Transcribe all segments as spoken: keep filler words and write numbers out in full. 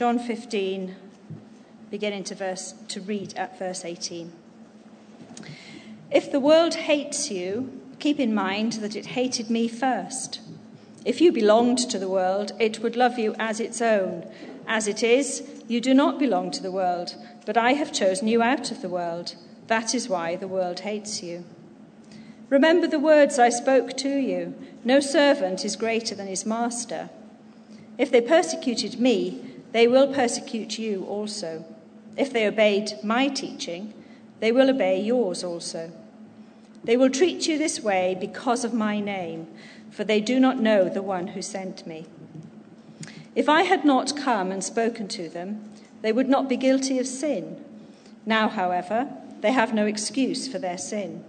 John fifteen, beginning to verse to read at verse eighteen. If the world hates you, keep in mind that it hated me first. If you belonged to the world, it would love you as its own. As it is, you do not belong to the world, but I have chosen you out of the world. That is why the world hates you. Remember the words I spoke to you. No servant is greater than his master. If they persecuted me, they will persecute you also. If they obeyed my teaching, they will obey yours also. They will treat you this way because of my name, for they do not know the one who sent me. If I had not come and spoken to them, they would not be guilty of sin. Now, however, they have no excuse for their sin.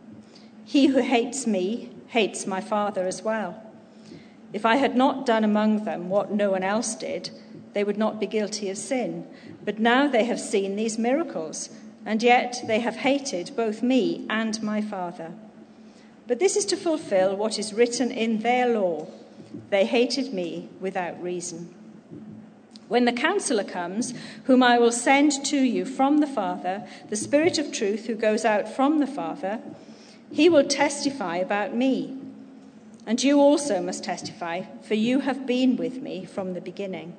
He who hates me hates my Father as well. If I had not done among them what no one else did, they would not be guilty of sin. But now they have seen these miracles, and yet they have hated both me and my Father. But this is to fulfill what is written in their law. They hated me without reason. When the Counselor comes, whom I will send to you from the Father, the Spirit of truth who goes out from the Father, he will testify about me. And you also must testify, for you have been with me from the beginning.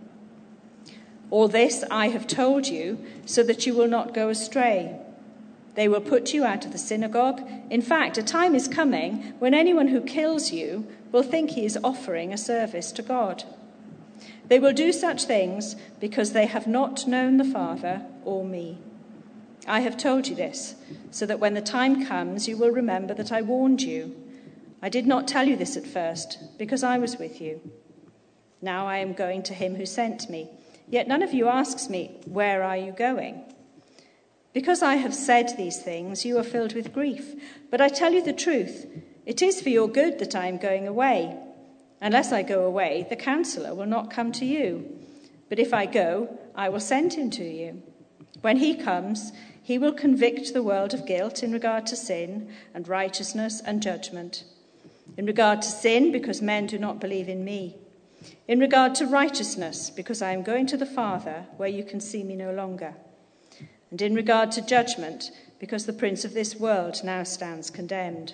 All this I have told you so that you will not go astray. They will put you out of the synagogue. In fact, a time is coming when anyone who kills you will think he is offering a service to God. They will do such things because they have not known the Father or me. I have told you this, so that when the time comes, you will remember that I warned you. I did not tell you this at first, because I was with you. Now I am going to him who sent me. Yet none of you asks me, where are you going? Because I have said these things, you are filled with grief. But I tell you the truth, it is for your good that I am going away. Unless I go away, the Counselor will not come to you. But if I go, I will send him to you. When he comes, he will convict the world of guilt in regard to sin and righteousness and judgment. In regard to sin, because men do not believe in me. In regard to righteousness, because I am going to the Father, where you can see me no longer. And in regard to judgment, because the prince of this world now stands condemned.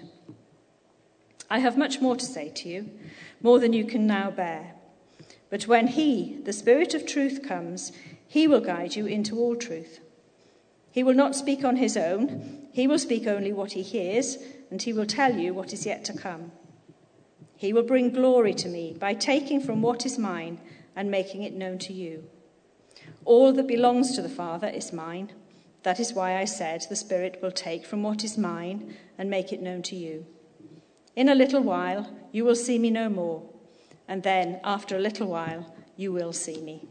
I have much more to say to you, more than you can now bear. But when he, the Spirit of truth, comes, he will guide you into all truth. He will not speak on his own. He will speak only what he hears, and he will tell you what is yet to come. He will bring glory to me by taking from what is mine and making it known to you. All that belongs to the Father is mine. That is why I said the Spirit will take from what is mine and make it known to you. In a little while you will see me no more, and then after a little while you will see me.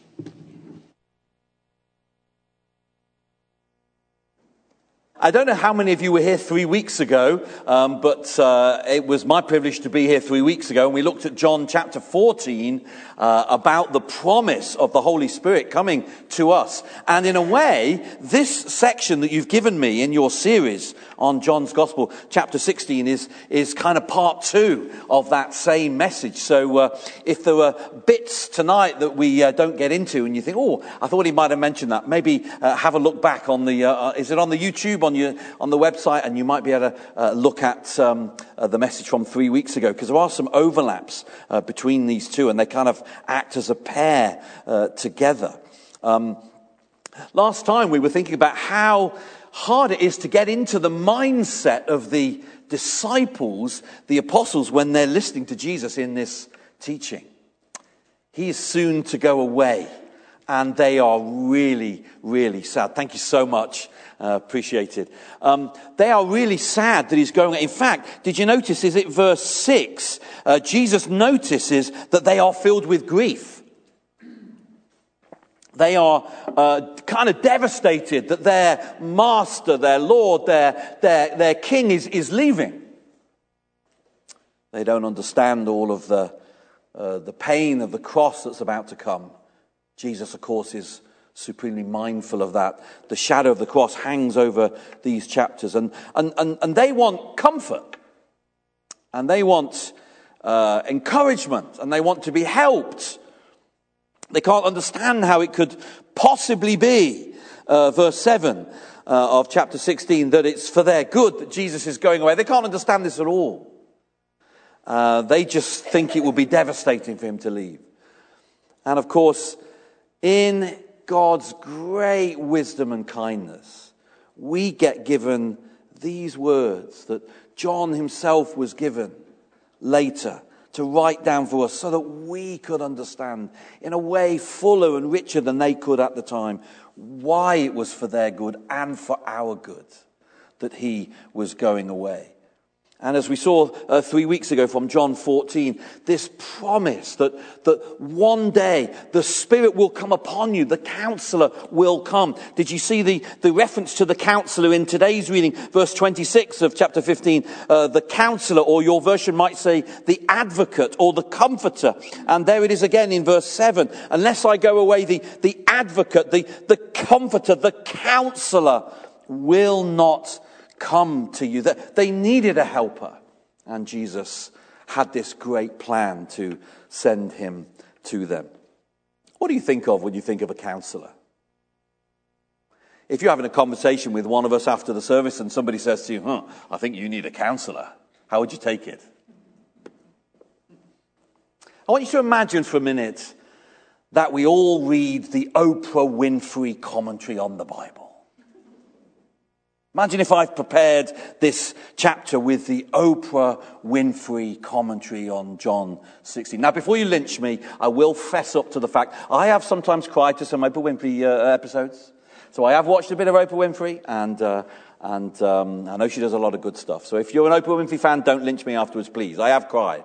I don't know how many of you were here three weeks ago, um, but uh, it was my privilege to be here three weeks ago, and we looked at John chapter fourteen uh, about the promise of the Holy Spirit coming to us. And in a way, this section that you've given me in your series on John's Gospel, chapter sixteen, is is kind of part two of that same message. So uh, if there were bits tonight that we uh, don't get into, and you think, oh, I thought he might have mentioned that, maybe uh, have a look back on the, uh, is it on the YouTube, on your on the website, and you might be able to uh, look at um, uh, the message from three weeks ago, because there are some overlaps uh, between these two, and they kind of act as a pair uh, together. Um, last time we were thinking about how hard it is to get into the mindset of the disciples, the apostles, when they're listening to Jesus in this teaching. He is soon to go away, and they are really, really sad. Thank you so much. Uh, appreciated. Um, they are really sad that he's going. In fact, did you notice, is it verse six? Uh, Jesus notices that they are filled with grief. They are uh, kind of devastated that their master, their Lord, their their their king is, is leaving. They don't understand all of the uh, the pain of the cross that's about to come. Jesus, of course, is supremely mindful of that. The shadow of the cross hangs over these chapters, and and and, and they want comfort, and they want uh, encouragement, and they want to be helped. They can't understand how it could possibly be, uh, verse seven uh, of chapter sixteen, that it's for their good that Jesus is going away. They can't understand this at all. Uh, they just think it would be devastating for him to leave. And of course, in God's great wisdom and kindness, we get given these words that John himself was given later to write down for us so that we could understand in a way fuller and richer than they could at the time why it was for their good and for our good that he was going away. And as we saw uh, three weeks ago from John fourteen, this promise that, that one day the Spirit will come upon you, the Counselor will come. Did you see the, the reference to the Counselor in today's reading, verse twenty-six of chapter fifteen? Uh, the Counselor, or your version might say the Advocate or the Comforter. And there it is again in verse seven. Unless I go away, the, the Advocate, the, the Comforter, the Counselor will not come to you. They needed a helper, and Jesus had this great plan to send him to them. What do you think of when you think of a counselor? If you're having a conversation with one of us after the service and somebody says to you, huh, I think you need a counselor, how would you take it? I want you to imagine for a minute that we all read the Oprah Winfrey commentary on the Bible. Imagine if I've prepared this chapter with the Oprah Winfrey commentary on John sixteen. Now, before you lynch me, I will fess up to the fact I have sometimes cried to some Oprah Winfrey uh, episodes. So I have watched a bit of Oprah Winfrey, and uh, and um, I know she does a lot of good stuff. So if you're an Oprah Winfrey fan, don't lynch me afterwards, please. I have cried.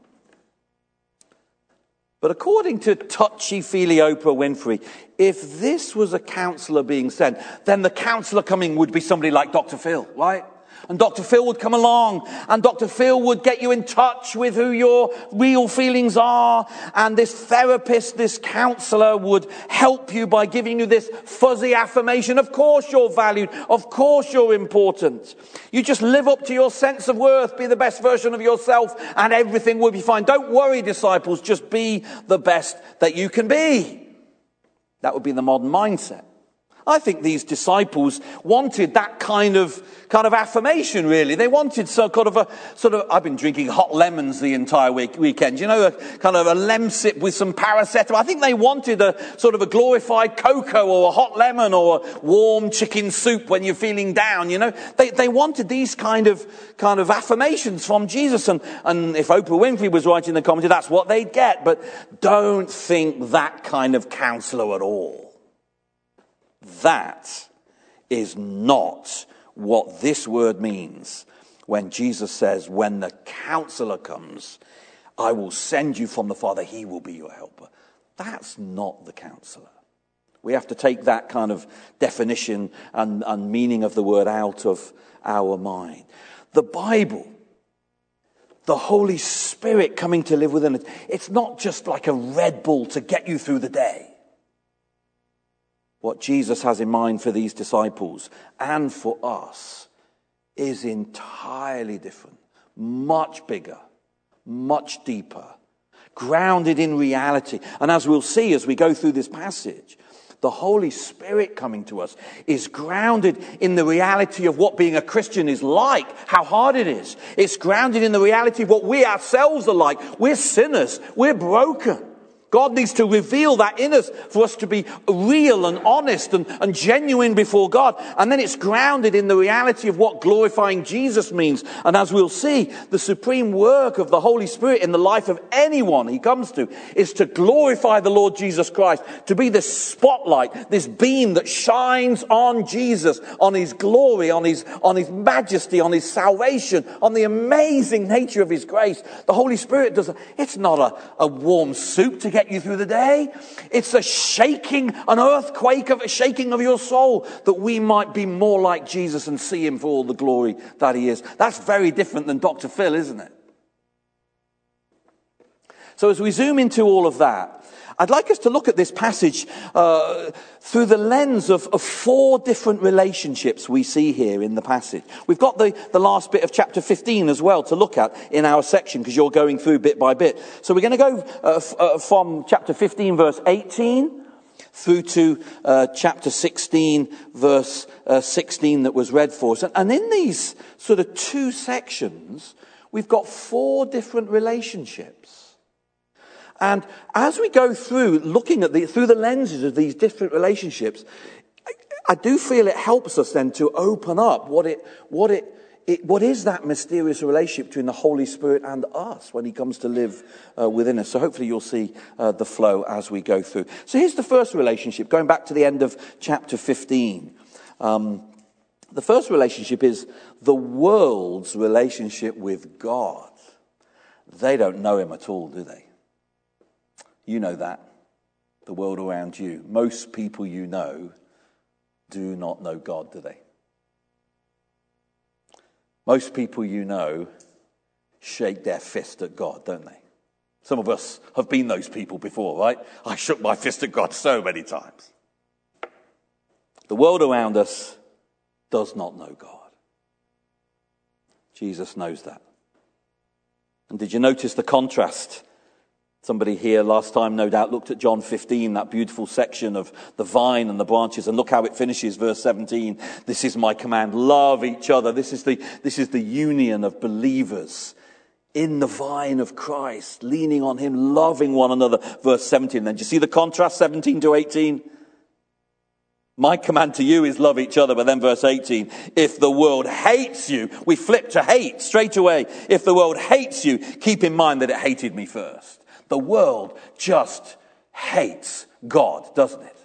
But according to touchy-feely Oprah Winfrey, if this was a counselor being sent, then the counselor coming would be somebody like Doctor Phil, right? And Doctor Phil would come along, and Doctor Phil would get you in touch with who your real feelings are, and this therapist, this counselor would help you by giving you this fuzzy affirmation. Of course you're valued. Of course you're important. You just live up to your sense of worth, be the best version of yourself, and everything will be fine. Don't worry, disciples, just be the best that you can be. That would be the modern mindset. I think these disciples wanted that kind of kind of affirmation, really. They wanted so kind of a sort of, I've been drinking hot lemons the entire week, weekend, you know, a kind of a Lemsip with some paracetamol. I think they wanted a sort of a glorified cocoa or a hot lemon or a warm chicken soup when you're feeling down, you know. They they wanted these kind of kind of affirmations from Jesus. And, and if Oprah Winfrey was writing the commentary, that's what they'd get. But don't think that kind of counselor at all. That is not what this word means when Jesus says, when the counselor comes, I will send you from the Father, he will be your helper. That's not the counselor. We have to take that kind of definition and, and meaning of the word out of our mind. The Bible, the Holy Spirit coming to live within it, it's not just like a Red Bull to get you through the day. What Jesus has in mind for these disciples and for us is entirely different, much bigger, much deeper, grounded in reality. And as we'll see as we go through this passage, the Holy Spirit coming to us is grounded in the reality of what being a Christian is like, how hard it is. It's grounded in the reality of what we ourselves are like. We're sinners. We're broken. God needs to reveal that in us for us to be real and honest and, and genuine before God. And then it's grounded in the reality of what glorifying Jesus means. And as we'll see, the supreme work of the Holy Spirit in the life of anyone he comes to is to glorify the Lord Jesus Christ, to be this spotlight, this beam that shines on Jesus, on his glory, on his, on his majesty, on his salvation, on the amazing nature of his grace. The Holy Spirit does it. It's not a, a warm soup to get you through the day. It's a shaking, an earthquake of a shaking of your soul that we might be more like Jesus and see him for all the glory that he is. That's very different than Doctor Phil, isn't it? So as we zoom into all of that, I'd like us to look at this passage uh, through the lens of, of four different relationships we see here in the passage. We've got the, the last bit of chapter fifteen as well to look at in our section, because you're going through bit by bit. So we're going to go uh, f- uh, from chapter fifteen, verse eighteen, through to uh, chapter sixteen, verse uh, sixteen that was read for us. And, and in these sort of two sections, we've got four different relationships. And as we go through, looking at the, through the lenses of these different relationships, I, I do feel it helps us then to open up what it, what it, it, what is that mysterious relationship between the Holy Spirit and us when he comes to live uh, within us. So hopefully you'll see uh, the flow as we go through. So here's the first relationship, going back to the end of chapter fifteen. Um, the first relationship is the world's relationship with God. They don't know him at all, do they? You know that. The world around you. Most people you know do not know God, do they? Most people you know shake their fist at God, don't they? Some of us have been those people before, right? I shook my fist at God so many times. The world around us does not know God. Jesus knows that. And did you notice the contrast? Somebody here last time, no doubt, looked at John fifteen, that beautiful section of the vine and the branches, and look how it finishes, verse seventeen. This is my command, love each other. This is the, this is the union of believers in the vine of Christ, leaning on him, loving one another. Verse seventeen. Then do you see the contrast, seventeen to eighteen? My command to you is love each other. But then verse eighteen, if the world hates you, we flip to hate straight away. If the world hates you, keep in mind that it hated me first. The world just hates God, doesn't it?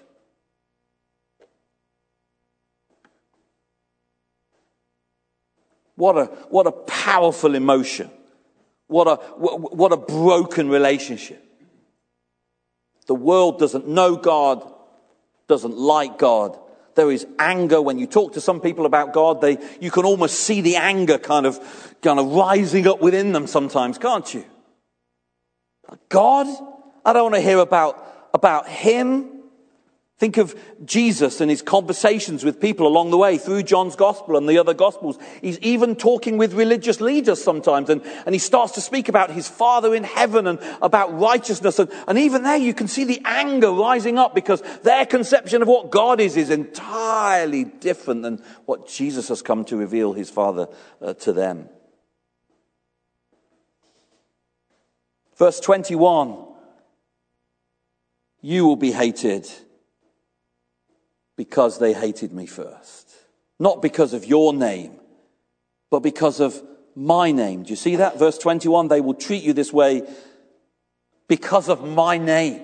What a, what a powerful emotion. What a, what a broken relationship. The world doesn't know God, doesn't like God. There is anger. When you talk to some people about God, they, you can almost see the anger kind of, kind of rising up within them sometimes, can't you? God? I don't want to hear about, about him. Think of Jesus and his conversations with people along the way through John's gospel and the other gospels. He's even talking with religious leaders sometimes, and, and he starts to speak about his Father in heaven and about righteousness. And, and even there you can see the anger rising up, because their conception of what God is is entirely different than what Jesus has come to reveal his Father uh, to them. Verse twenty-one, you will be hated because they hated me first. Not because of your name, but because of my name. Do you see that? Verse twenty-one, they will treat you this way because of my name.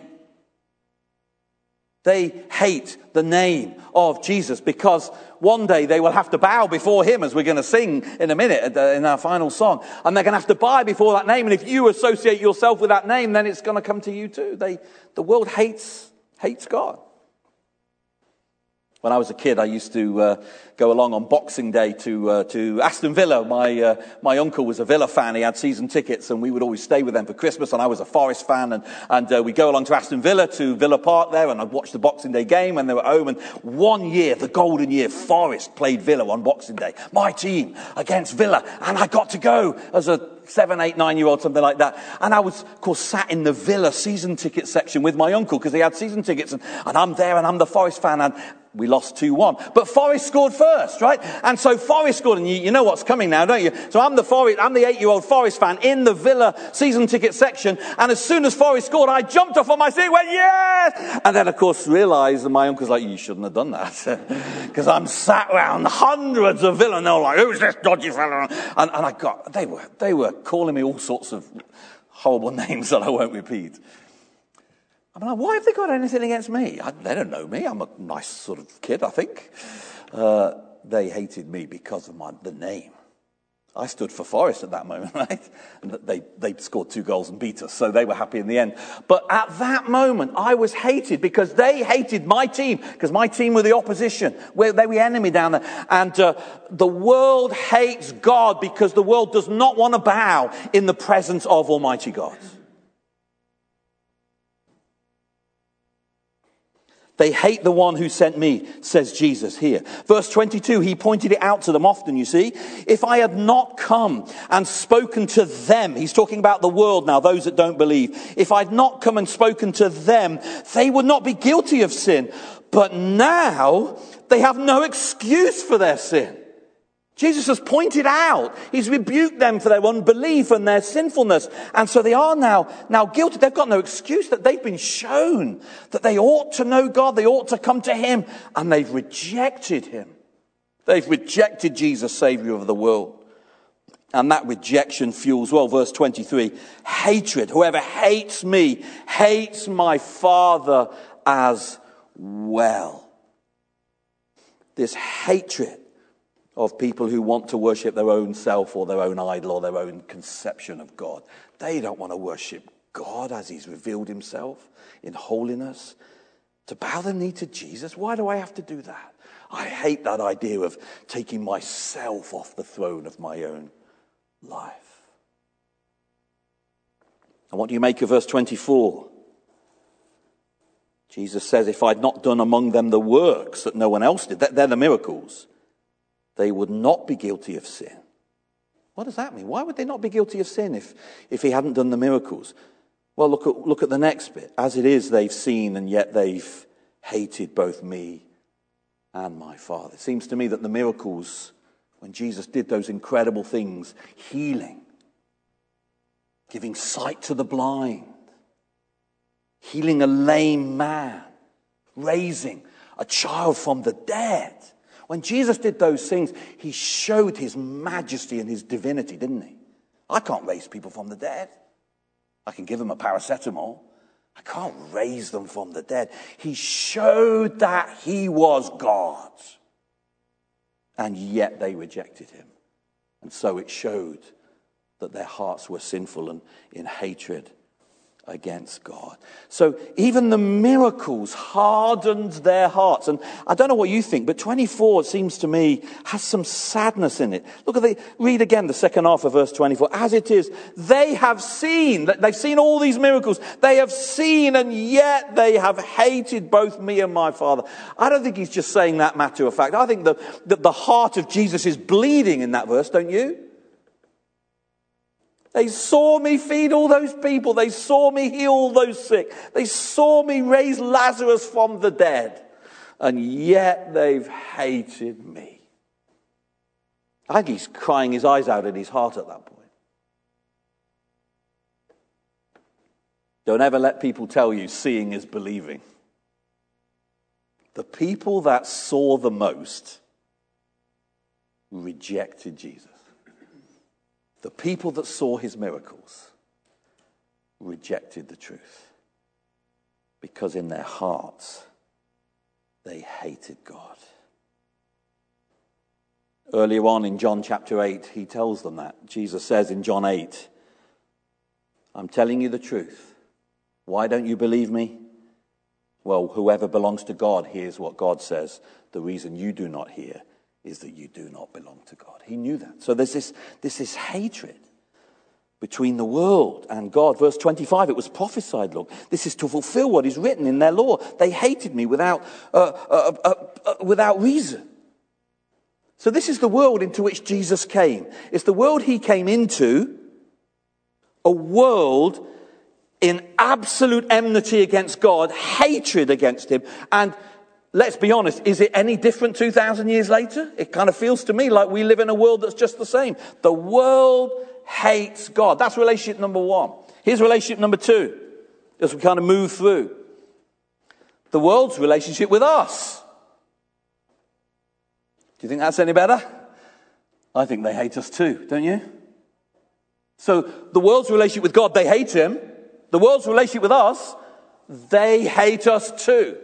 They hate the name of Jesus because one day they will have to bow before him, as we're going to sing in a minute in our final song. And they're going to have to bow before that name. And if you associate yourself with that name, then it's going to come to you too. They, the world hates, hates God. When I was a kid, I used to uh, go along on Boxing Day to uh, to Aston Villa. My uh, my uncle was a Villa fan. He had season tickets, and we would always stay with them for Christmas. And I was a Forest fan, and and uh, we'd go along to Aston Villa, to Villa Park there, and I'd watch the Boxing Day game when they were home. And one year, the golden year, Forest played Villa on Boxing Day. My team against Villa, and I got to go as a seven, eight, nine-year-old, something like that. And I was, of course, sat in the Villa season ticket section with my uncle, because he had season tickets, and, and I'm there, and I'm the Forest fan, and we lost two one. But Forest scored first, right? And so Forest scored, and you, you know what's coming now, don't you? So I'm the Forest, I'm the eight-year-old Forest fan in the Villa season ticket section, and as soon as Forest scored, I jumped off on my seat and went, yes! And then, of course, realised, and my uncle's like, you shouldn't have done that. Because I'm sat around hundreds of Villa, and they're like, who's this dodgy fella? And, and I got, they were, they were calling me all sorts of horrible names that I won't repeat. I'm like, why have they got anything against me? I, they don't know me. I'm a nice sort of kid, I think. Uh, they hated me because of my the name. I stood for Forest at that moment, right? And they, they scored two goals and beat us, so they were happy in the end. But at that moment, I was hated because they hated my team, because my team were the opposition. We're, they were the enemy down there. And uh, the world hates God because the world does not want to bow in the presence of Almighty God. They hate the one who sent me, says Jesus here. Verse twenty-two, he pointed it out to them often, you see. If I had not come and spoken to them, he's talking about the world now, those that don't believe. If I'd not come and spoken to them, they would not be guilty of sin. But now they have no excuse for their sin. Jesus has pointed out, he's rebuked them for their unbelief and their sinfulness. And so they are now, now guilty. They've got no excuse, that they've been shown that they ought to know God, they ought to come to him, and they've rejected him. They've rejected Jesus, Savior of the world. And that rejection fuels, well, verse twenty-three, hatred. Whoever hates me hates my Father as well. This hatred of people who want to worship their own self or their own idol or their own conception of God. They don't want to worship God as he's revealed himself in holiness. To bow the knee to Jesus, why do I have to do that? I hate that idea of taking myself off the throne of my own life. And what do you make of verse twenty-four? Jesus says, if I'd not done among them the works that no one else did, they're the miracles, they would not be guilty of sin. What does that mean? Why would they not be guilty of sin if, if he hadn't done the miracles? Well, look at, look at the next bit. As it is, they've seen, and yet they've hated both me and my Father. It seems to me that the miracles, when Jesus did those incredible things, healing, giving sight to the blind, healing a lame man, raising a child from the dead. When Jesus did those things, he showed his majesty and his divinity, didn't he? I can't raise people from the dead. I can give them a paracetamol. I can't raise them from the dead. He showed that he was God. And yet they rejected him. And so it showed that their hearts were sinful and in hatred against God. So even the miracles hardened their hearts. And I don't know what you think, but twenty-four, it seems to me, has some sadness in it. Look at the, read again the second half of verse twenty-four. As it is, they have seen, they've seen all these miracles. They have seen, and yet they have hated both me and my Father. I don't think he's just saying that matter of fact. I think that the, the heart of Jesus is bleeding in that verse, don't you? They saw me feed all those people. They saw me heal all those sick. They saw me raise Lazarus from the dead. And yet they've hated me. I think he's crying his eyes out in his heart at that point. Don't ever let people tell you seeing is believing. The people that saw the most rejected Jesus. The people that saw his miracles rejected the truth because in their hearts they hated God. Earlier on in John chapter eight, he tells them that. Jesus says in John eight, I'm telling you the truth. Why don't you believe me? Well, whoever belongs to God hears what God says. The reason you do not hear is that you do not belong to God. He knew that. So there's this, this, this hatred between the world and God. Verse twenty-five, it was prophesied, look. This is to fulfill what is written in their law. They hated me without, uh, uh, uh, uh, without reason. So this is the world into which Jesus came. It's the world he came into, a world in absolute enmity against God, hatred against him, and let's be honest, is it any different two thousand years later? It kind of feels to me like we live in a world that's just the same. The world hates God. That's relationship number one. Here's relationship number two, as we kind of move through. The world's relationship with us. Do you think that's any better? I think they hate us too, don't you? So the world's relationship with God, they hate him. The world's relationship with us, they hate us too.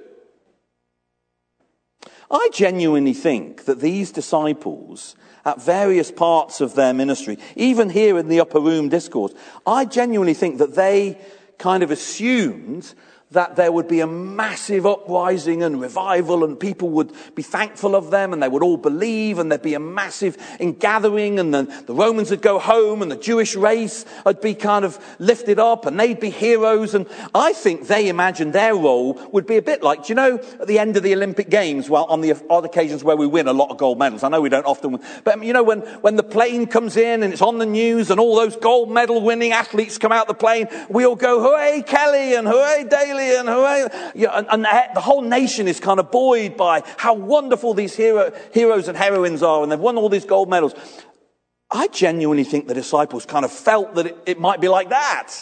I genuinely think that these disciples, at various parts of their ministry, even here in the upper room discourse, I genuinely think that they kind of assumed that there would be a massive uprising and revival, and people would be thankful of them, and they would all believe, and there'd be a massive ingathering, and then the Romans would go home, and the Jewish race would be kind of lifted up, and they'd be heroes. And I think they imagined their role would be a bit like, do you know, at the end of the Olympic Games, well, on the odd occasions where we win a lot of gold medals. I know we don't often win, but you know, when, when the plane comes in and it's on the news and all those gold medal winning athletes come out the plane, we all go, hooray Kelly and hooray Daly and hooray. Yeah, and, and the whole nation is kind of buoyed by how wonderful these hero, heroes and heroines are, and they've won all these gold medals. I genuinely think the disciples kind of felt that it, it might be like that.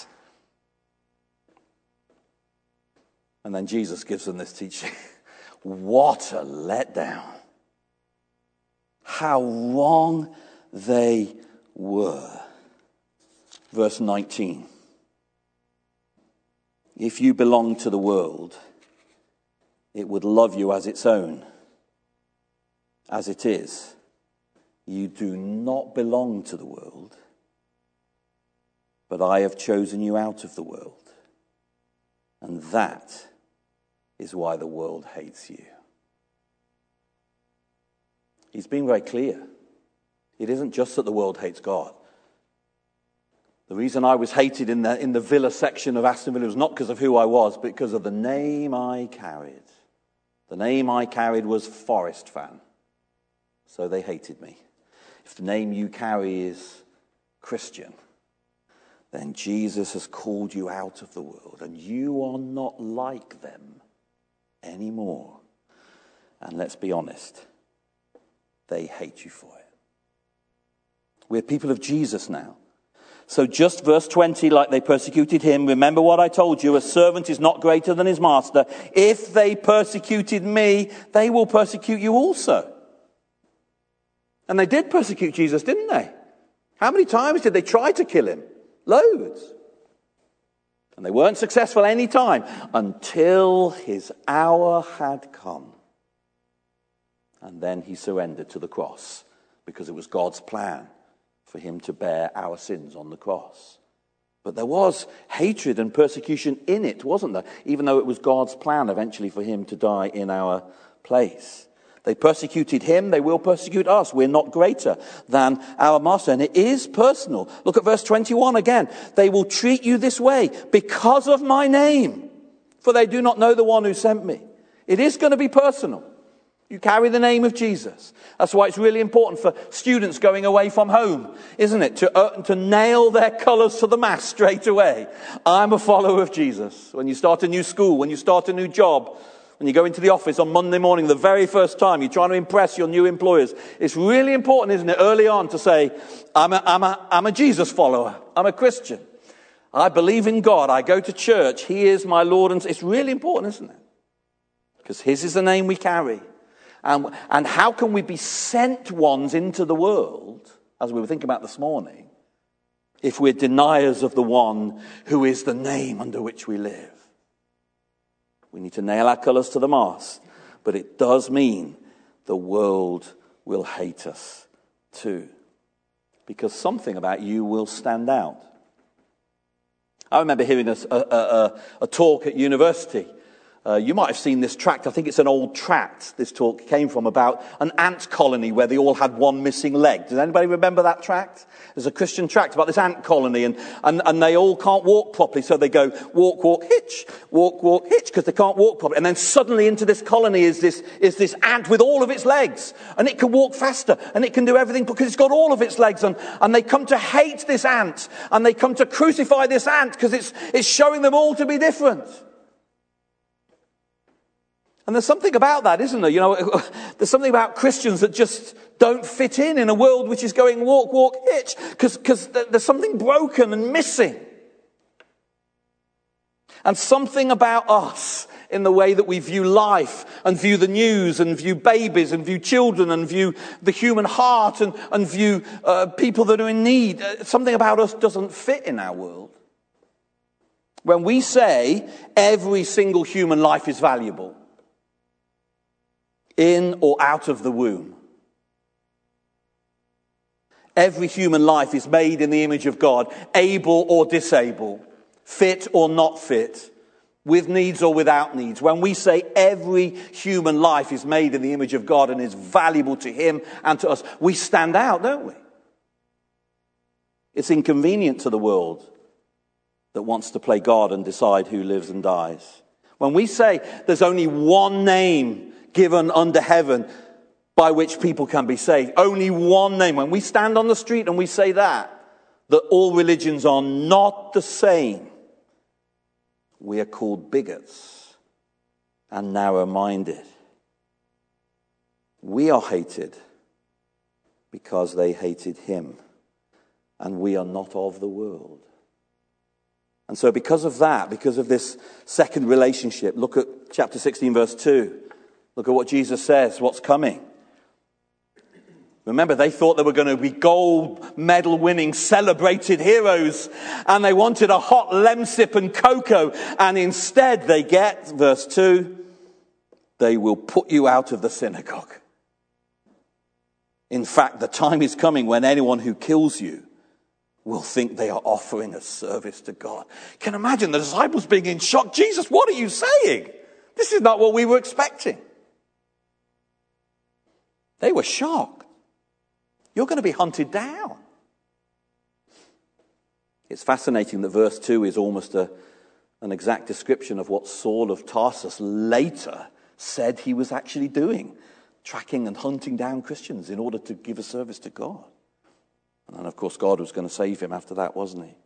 And then Jesus gives them this teaching. What a letdown. How wrong they were. Verse nineteen. If you belong to the world, it would love you as its own. As it is, you do not belong to the world, but I have chosen you out of the world. And that is why the world hates you. He's being very clear. It isn't just that the world hates God. The reason I was hated in the, in the Villa section of Aston Villa was not because of who I was, but because of the name I carried. The name I carried was Forest fan. So they hated me. If the name you carry is Christian, then Jesus has called you out of the world, and you are not like them anymore. And let's be honest, they hate you for it. We're people of Jesus now. So just verse twenty, like they persecuted him, remember what I told you, a servant is not greater than his master. If they persecuted me, they will persecute you also. And they did persecute Jesus, didn't they? How many times did they try to kill him? Loads. And they weren't successful any time until his hour had come. And then he surrendered to the cross because it was God's plan for him to bear our sins on the cross. But there was hatred and persecution in it, wasn't there? Even though it was God's plan eventually for him to die in our place. They persecuted him, they will persecute us. We're not greater than our master. And it is personal. Look at verse twenty-one again. They will treat you this way because of my name, for they do not know the one who sent me. It is going to be personal. You carry the name of Jesus. That's why it's really important for students going away from home, isn't it? To, uh, to nail their colours to the mast straight away. I'm a follower of Jesus. When you start a new school, when you start a new job, when you go into the office on Monday morning, the very first time you're trying to impress your new employers, it's really important, isn't it, early on to say, I'm a, I'm a, I'm a Jesus follower. I'm a Christian. I believe in God. I go to church. He is my Lord. And it's really important, isn't it? Because his is the name we carry. And, and how can we be sent ones into the world, as we were thinking about this morning, if we're deniers of the one who is the name under which we live? We need to nail our colours to the mast. But it does mean the world will hate us too. Because something about you will stand out. I remember hearing a, a, a, a talk at university. Uh, you might have seen this tract. I think it's an old tract this talk came from, about an ant colony where they all had one missing leg. Does anybody remember that tract? There's a Christian tract about this ant colony, and, and, and they all can't walk properly, so they go walk, walk, hitch, walk, walk, hitch, because they can't walk properly. And then suddenly into this colony is this, is this ant with all of its legs, and it can walk faster, and it can do everything because it's got all of its legs, and, and they come to hate this ant, and they come to crucify this ant because it's, it's showing them all to be different. And there's something about that, isn't there? You know, there's something about Christians that just don't fit in in a world which is going walk, walk, hitch, because because there's something broken and missing. And something about us in the way that we view life and view the news and view babies and view children and view the human heart and, and view uh, people that are in need. Uh, something about us doesn't fit in our world. When we say every single human life is valuable, in or out of the womb. Every human life is made in the image of God, able or disabled, fit or not fit, with needs or without needs, when we say every human life is made in the image of God and is valuable to him and to us, we stand out, don't we? It's inconvenient to the world that wants to play God and decide who lives and dies. When we say there's only one name given under heaven by which people can be saved, only one name, when we stand on the street and we say that, that all religions are not the same, we are called bigots and narrow-minded. We are hated because they hated him, and we are not of the world. And so because of that, because of this second relationship, look at chapter sixteen, verse two. Look at what Jesus says, what's coming. Remember, they thought they were going to be gold medal winning, celebrated heroes, and they wanted a hot lemsip and cocoa, and instead they get, verse two, they will put you out of the synagogue. In fact, the time is coming when anyone who kills you will think they are offering a service to God. You can imagine the disciples being in shock. Jesus, what are you saying? This is not what we were expecting. They were shocked. You're going to be hunted down. It's fascinating that verse two is almost a, an exact description of what Saul of Tarsus later said he was actually doing, tracking and hunting down Christians in order to give a service to God. And then, of course, God was going to save him after that, wasn't he?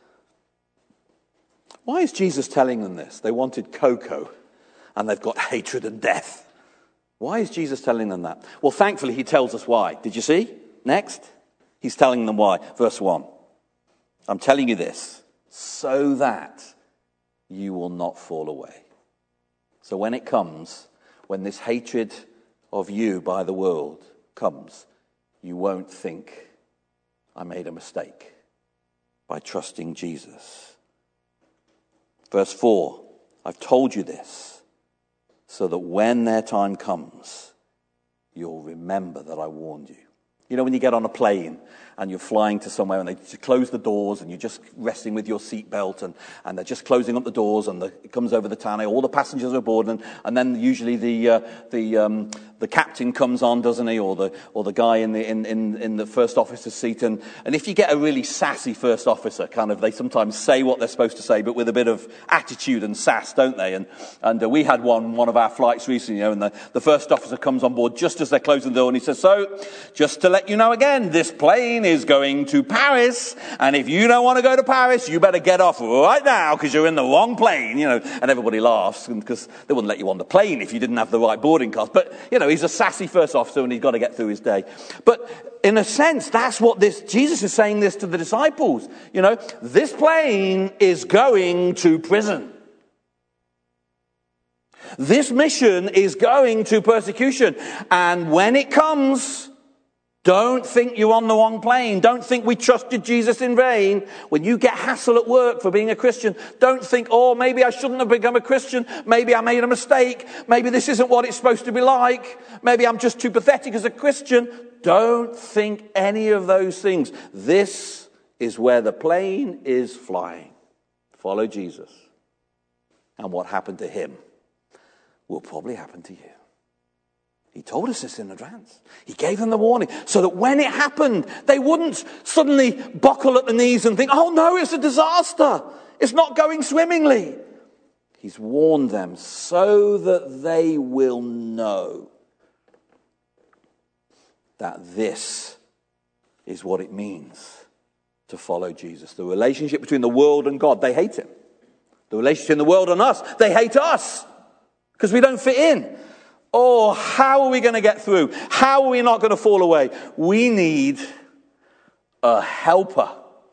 Why is Jesus telling them this? They wanted cocoa, and they've got hatred and death. Why is Jesus telling them that? Well, thankfully, he tells us why. Did you see? Next, he's telling them why. Verse one. I'm telling you this so that you will not fall away. So when it comes, when this hatred of you by the world comes, you won't think, I made a mistake by trusting Jesus. Verse four. I've told you this so that when their time comes, you'll remember that I warned you. You know, when you get on a plane and you're flying to somewhere and they close the doors and you're just resting with your seatbelt and, and they're just closing up the doors and the, it comes over the tannoy, all the passengers are aboard, and, and then usually the uh, the um, the captain comes on, doesn't he, or the or the guy in the in, in, in the first officer's seat, and, and if you get a really sassy first officer, kind of, they sometimes say what they're supposed to say, but with a bit of attitude and sass, don't they? And and uh, we had one one of our flights recently, you know, and the, the first officer comes on board just as they're closing the door, and he says, "So, just to let you know again, this plane is going to Paris, and if you don't want to go to Paris, you better get off right now because you're in the wrong plane," you know. And everybody laughs because they wouldn't let you on the plane if you didn't have the right boarding pass. But you know, he's a sassy first officer and he's got to get through his day. But in a sense, that's what this Jesus is saying this to the disciples. You know, this plane is going to prison. This mission is going to persecution, and when it comes, don't think you're on the wrong plane. Don't think we trusted Jesus in vain. When you get hassle at work for being a Christian, don't think, oh, maybe I shouldn't have become a Christian. Maybe I made a mistake. Maybe this isn't what it's supposed to be like. Maybe I'm just too pathetic as a Christian. Don't think any of those things. This is where the plane is flying. Follow Jesus. And what happened to him will probably happen to you. He told us this in advance. He gave them the warning so that when it happened, they wouldn't suddenly buckle at the knees and think, oh no, it's a disaster. It's not going swimmingly. He's warned them so that they will know that this is what it means to follow Jesus. The relationship between the world and God, they hate him. The relationship between the world and us, they hate us because we don't fit in. Oh, how are we going to get through? How are we not going to fall away? We need a helper.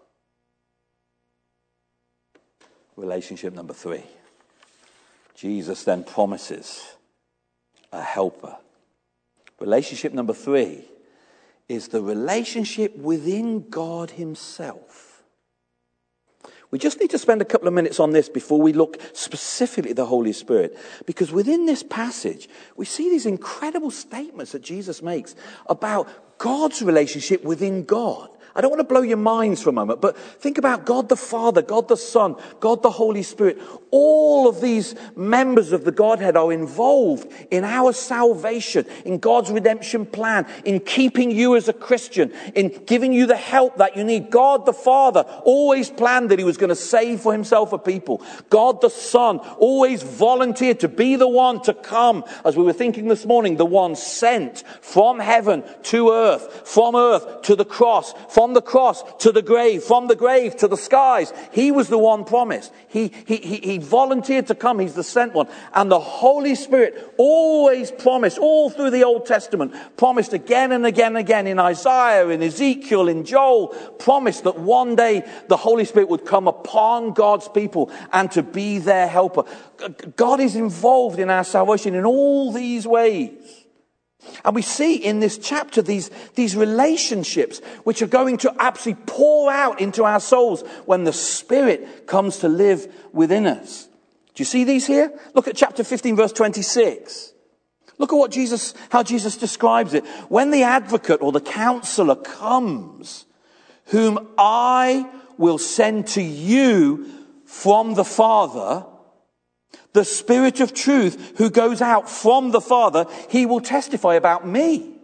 Relationship number three. Jesus then promises a helper. Relationship number three is the relationship within God himself. We just need to spend a couple of minutes on this before we look specifically at the Holy Spirit. Because within this passage, we see these incredible statements that Jesus makes about God's relationship within God. I don't want to blow your minds for a moment, but think about God the Father, God the Son, God the Holy Spirit. All of these members of the Godhead are involved in our salvation, in God's redemption plan, in keeping you as a Christian, in giving you the help that you need. God the Father always planned that he was going to save for himself a people. God the Son always volunteered to be the one to come, as we were thinking this morning, the one sent from heaven to earth, from earth to the cross, from the cross to the grave, from the grave to the skies. He was the one promised. He, he, he, he volunteered to come. He's the sent one. And the Holy Spirit always promised, all through the Old Testament, promised again and again and again in Isaiah, in Ezekiel, in Joel, promised that one day the Holy Spirit would come upon God's people and to be their helper. God is involved in our salvation in all these ways. And we see in this chapter these, these relationships which are going to absolutely pour out into our souls when the Spirit comes to live within us. Do you see these here? Look at chapter fifteen, verse twenty-six. Look at what Jesus, how Jesus describes it. When the advocate or the counselor comes, whom I will send to you from the Father, the Spirit of truth who goes out from the Father, he will testify about me. Do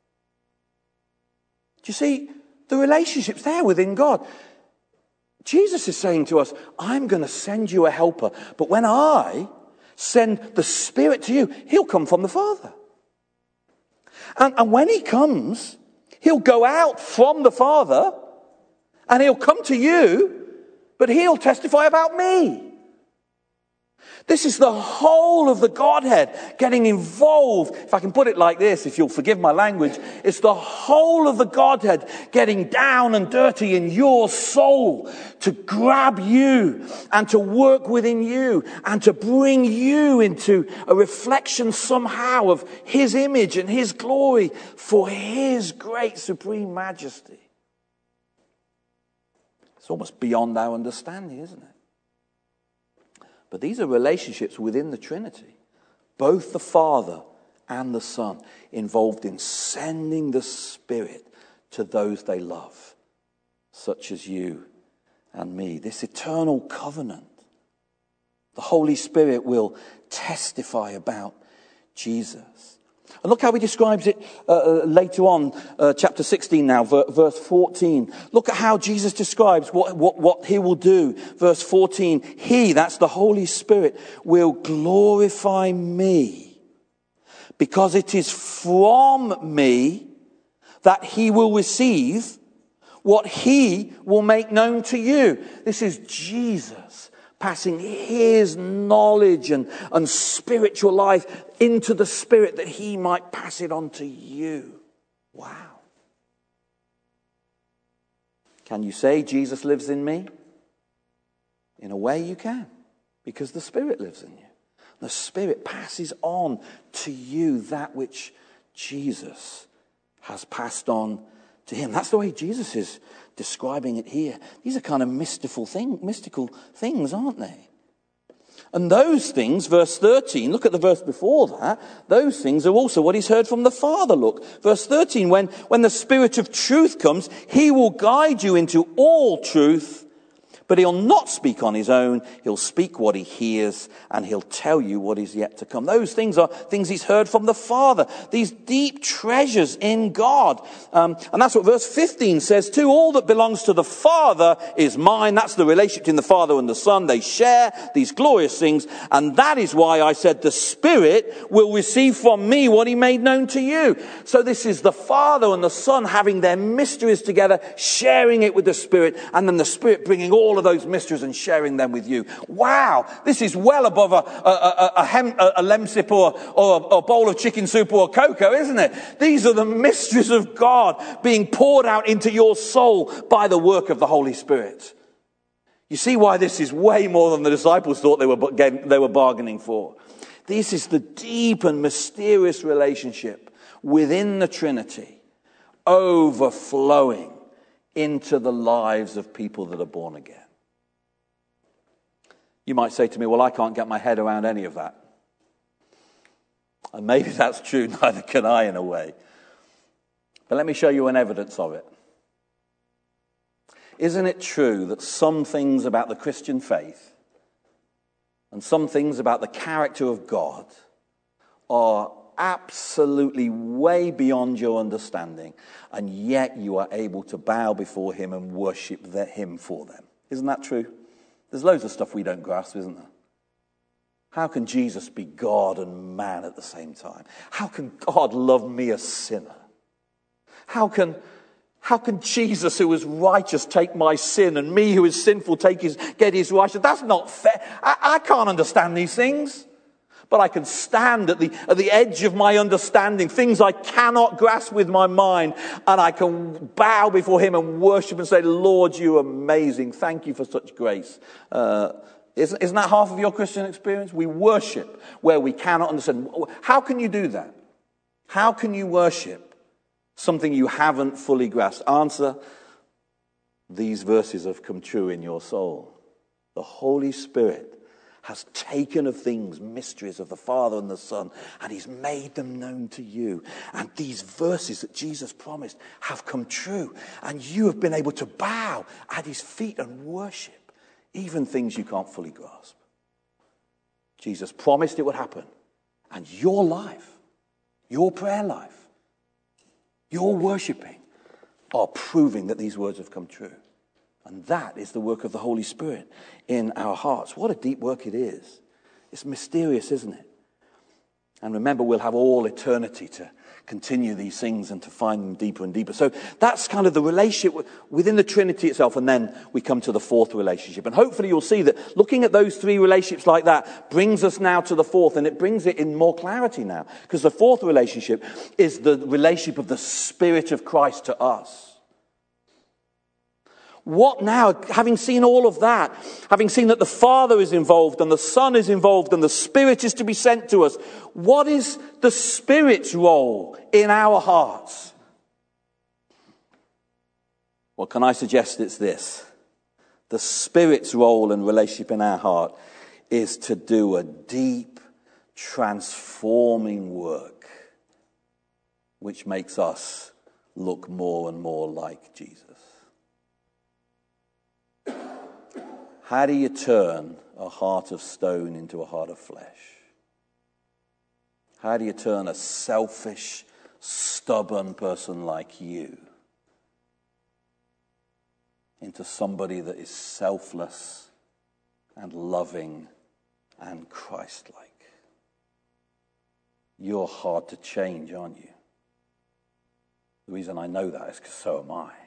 you see the relationships there within God? Jesus is saying to us, I'm going to send you a helper, but when I send the Spirit to you, he'll come from the Father. And, and when he comes, he'll go out from the Father and he'll come to you, but he'll testify about me. This is the whole of the Godhead getting involved. If I can put it like this, if you'll forgive my language, it's the whole of the Godhead getting down and dirty in your soul to grab you and to work within you and to bring you into a reflection somehow of his image and his glory for his great supreme majesty. It's almost beyond our understanding, isn't it? But these are relationships within the Trinity. Both the Father and the Son involved in sending the Spirit to those they love, such as you and me. This eternal covenant. The Holy Spirit will testify about Jesus. And look how he describes it uh, later on, uh, chapter sixteen now, ver- verse fourteen. Look at how Jesus describes what, what, what he will do. Verse fourteen, he, that's the Holy Spirit, will glorify me, because it is from me that he will receive what he will make known to you. This is Jesus passing his knowledge and, and spiritual life into the Spirit that he might pass it on to you. Wow. Can you say Jesus lives in me? In a way you can, because the Spirit lives in you. The Spirit passes on to you that which Jesus has passed on to him. That's the way Jesus is describing it here. These are kind of mystical thing, mystical things, aren't they? And those things, verse thirteen, look at the verse before that, those things are also what he's heard from the Father. Look, verse thirteen, when, when the Spirit of truth comes, he will guide you into all truth, but he'll not speak on his own. He'll speak what he hears, and he'll tell you what is yet to come. Those things are things he's heard from the Father. These deep treasures in God. Um, and that's what verse fifteen says too. All that belongs to the Father is mine. That's the relationship between the Father and the Son. They share these glorious things. And that is why I said the Spirit will receive from me what he made known to you. So this is the Father and the Son having their mysteries together, sharing it with the Spirit, and then the Spirit bringing all of those mysteries and sharing them with you. Wow, this is well above a, a, a, a, hem, a, a lemsip or, or a, a bowl of chicken soup or cocoa, isn't it? These are the mysteries of God being poured out into your soul by the work of the Holy Spirit. You see why this is way more than the disciples thought they were, they were bargaining for. This is the deep and mysterious relationship within the Trinity, overflowing into the lives of people that are born again. You might say to me, well, I can't get my head around any of that. And maybe that's true, neither can I in a way. But let me show you an evidence of it. Isn't it true that some things about the Christian faith and some things about the character of God are absolutely way beyond your understanding, and yet you are able to bow before him and worship him for them? Isn't that true? There's loads of stuff we don't grasp, isn't there? How can Jesus be God and man at the same time? How can God love me, a sinner? How can, how can Jesus, who is righteous, take my sin, and me, who is sinful, take his, get his righteousness? That's not fair. I, I can't understand these things. But I can stand at the, at the edge of my understanding, things I cannot grasp with my mind, and I can bow before him and worship and say, Lord, you are amazing. Thank you for such grace. Uh, isn't, isn't that half of your Christian experience? We worship where we cannot understand. How can you do that? How can you worship something you haven't fully grasped? Answer: these verses have come true in your soul. The Holy Spirit has taken of things, mysteries of the Father and the Son, and he's made them known to you. And these verses that Jesus promised have come true. And you have been able to bow at his feet and worship, even things you can't fully grasp. Jesus promised it would happen. And your life, your prayer life, your worshiping are proving that these words have come true. And that is the work of the Holy Spirit in our hearts. What a deep work it is. It's mysterious, isn't it? And remember, we'll have all eternity to continue these things and to find them deeper and deeper. So that's kind of the relationship within the Trinity itself. And then we come to the fourth relationship. And hopefully you'll see that looking at those three relationships like that brings us now to the fourth. And it brings it in more clarity now. Because the fourth relationship is the relationship of the Spirit of Christ to us. What now, having seen all of that, having seen that the Father is involved and the Son is involved and the Spirit is to be sent to us, what is the Spirit's role in our hearts? Well, can I suggest it's this? The Spirit's role and relationship in our heart is to do a deep, transforming work which makes us look more and more like Jesus. How do you turn a heart of stone into a heart of flesh? How do you turn a selfish, stubborn person like you into somebody that is selfless and loving and Christ-like? You're hard to change, aren't you? The reason I know that is because so am I.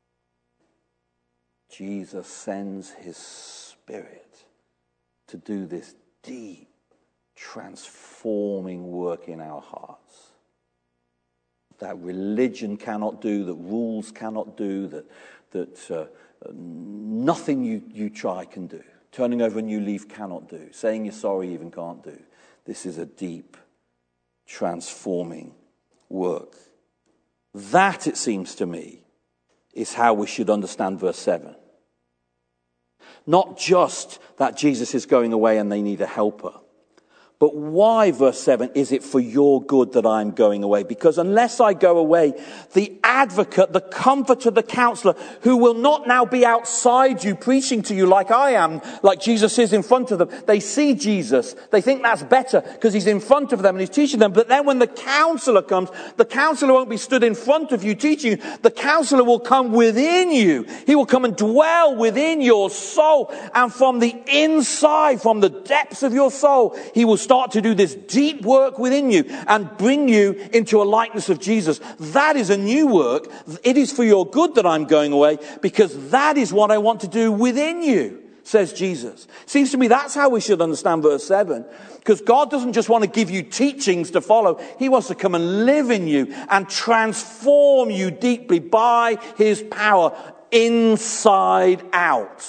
Jesus sends his Spirit to do this deep, transforming work in our hearts. That religion cannot do, that rules cannot do, that, that uh, nothing you, you try can do. Turning over a new leaf cannot do. Saying you're sorry even can't do. This is a deep, transforming work. That, it seems to me, is how we should understand verse seven. Not just that Jesus is going away and they need a helper. But why, verse seven, is it for your good that I'm going away? Because unless I go away, the advocate, the comforter, the counselor, who will not now be outside you preaching to you like I am, like Jesus is in front of them. They see Jesus. They think that's better because he's in front of them and he's teaching them. But then when the counselor comes, the counselor won't be stood in front of you teaching you. The counselor will come within you. He will come and dwell within your soul. And from the inside, from the depths of your soul, he will start to do this deep work within you and bring you into a likeness of Jesus. That is a new work. It is for your good that I'm going away, because that is what I want to do within you, says Jesus. Seems to me that's how we should understand verse seven. Because God doesn't just want to give you teachings to follow. He wants to come and live in you and transform you deeply by his power inside out.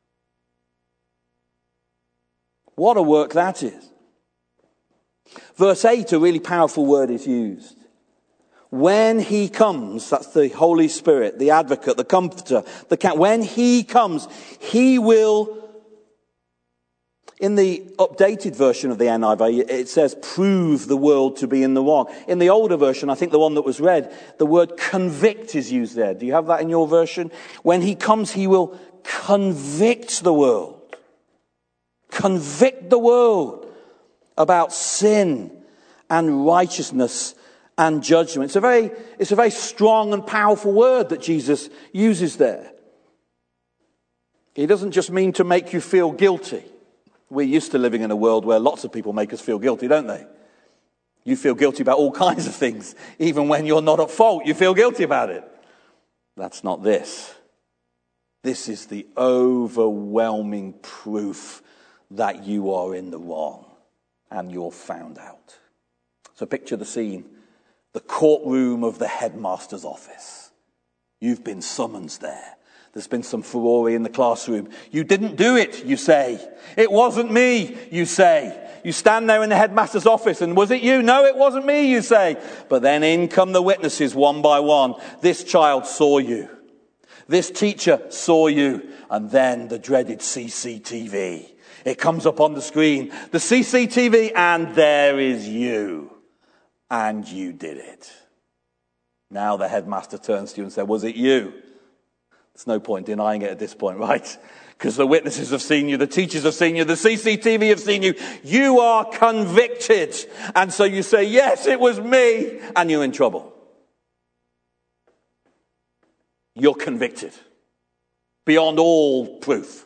What a work that is. Verse eight, a really powerful word is used. When he comes, that's the Holy Spirit, the advocate, the comforter, the count. When he comes, he will, In the updated version of the N I V, it says, prove the world to be in the wrong. In the older version, I think the one that was read, the word convict is used there. Do you have that in your version? When he comes, he will convict the world. Convict the world about sin and righteousness and judgment. It's a very, it's a very strong and powerful word that Jesus uses there. He doesn't just mean to make you feel guilty. We're used to living in a world where lots of people make us feel guilty, don't they? You feel guilty about all kinds of things. Even when you're not at fault, you feel guilty about it. That's not this. This is the overwhelming proof that you are in the wrong and you're found out. So picture the scene. The courtroom of the headmaster's office. You've been summoned there. There's been some furore in the classroom. You didn't do it, you say. It wasn't me, you say. You stand there in the headmaster's office and was it you? No, it wasn't me, you say. But then in come the witnesses one by one. This child saw you. This teacher saw you. And then the dreaded C C T V. It comes up on the screen. The C C T V, and there is you. And you did it. Now the headmaster turns to you and says, was it you? There's no point denying it at this point, right? Because the witnesses have seen you, the teachers have seen you, the C C T V have seen you. You are convicted. And so you say, yes, it was me. And you're in trouble. You're convicted. Beyond all proof.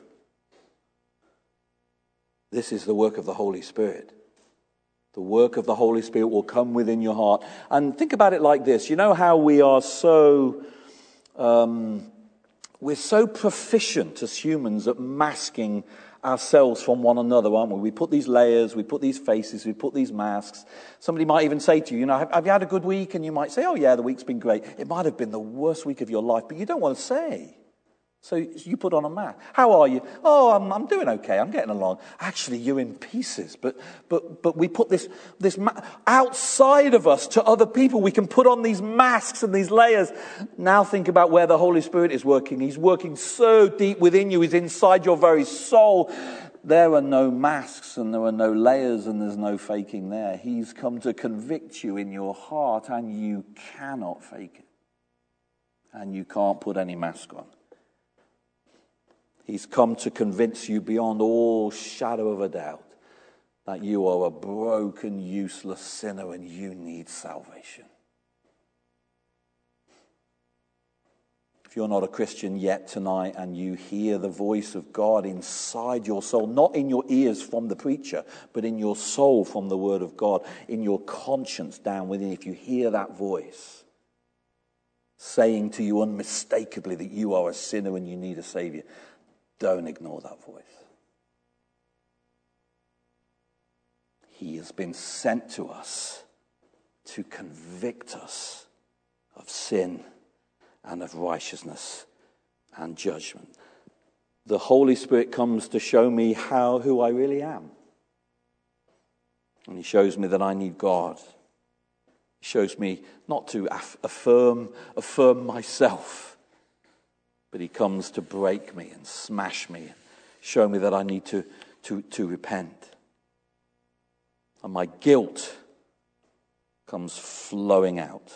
This is the work of the Holy Spirit. The work of the Holy Spirit will come within your heart. And think about it like this. You know how we are so... Um, We're so proficient as humans at masking ourselves from one another, aren't we? We put these layers, we put these faces, we put these masks. Somebody might even say to you, you know, have, have you had a good week? And you might say, oh yeah, the week's been great. It might have been the worst week of your life, but you don't want to say. So you put on a mask. How are you? Oh, I'm, I'm doing okay. I'm getting along. Actually, you're in pieces. But but but we put this this ma- outside of us to other people. We can put on these masks and these layers. Now think about where the Holy Spirit is working. He's working so deep within you. He's inside your very soul. There are no masks and there are no layers and there's no faking there. He's come to convict you in your heart, and you cannot fake it. And you can't put any mask on. He's come to convince you beyond all shadow of a doubt that you are a broken, useless sinner and you need salvation. If you're not a Christian yet tonight and you hear the voice of God inside your soul, not in your ears from the preacher, but in your soul from the Word of God, in your conscience down within, if you hear that voice saying to you unmistakably that you are a sinner and you need a Savior, don't ignore that voice. He has been sent to us to convict us of sin and of righteousness and judgment. The Holy Spirit comes to show me how who I really am. And he shows me that I need God. He shows me not to aff- affirm, affirm myself, but he comes to break me and smash me and show me that I need to, to, to repent. And my guilt comes flowing out.